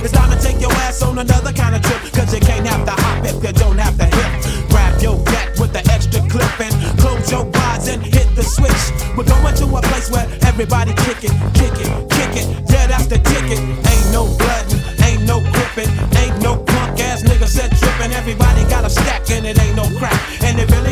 It's time to take your ass on another kind of trip. Cause you can't have to hop if you don't have to hip. Grab your gat with the extra clip and close your eyes and hit the switch. We're going to a place where everybody kick it, kick it, kick it. Yeah, that's the ticket. Ain't no bloodin', ain't no gripping, ain't no punk ass nigga said trippin'. Everybody got a stack and it ain't no crack. And it really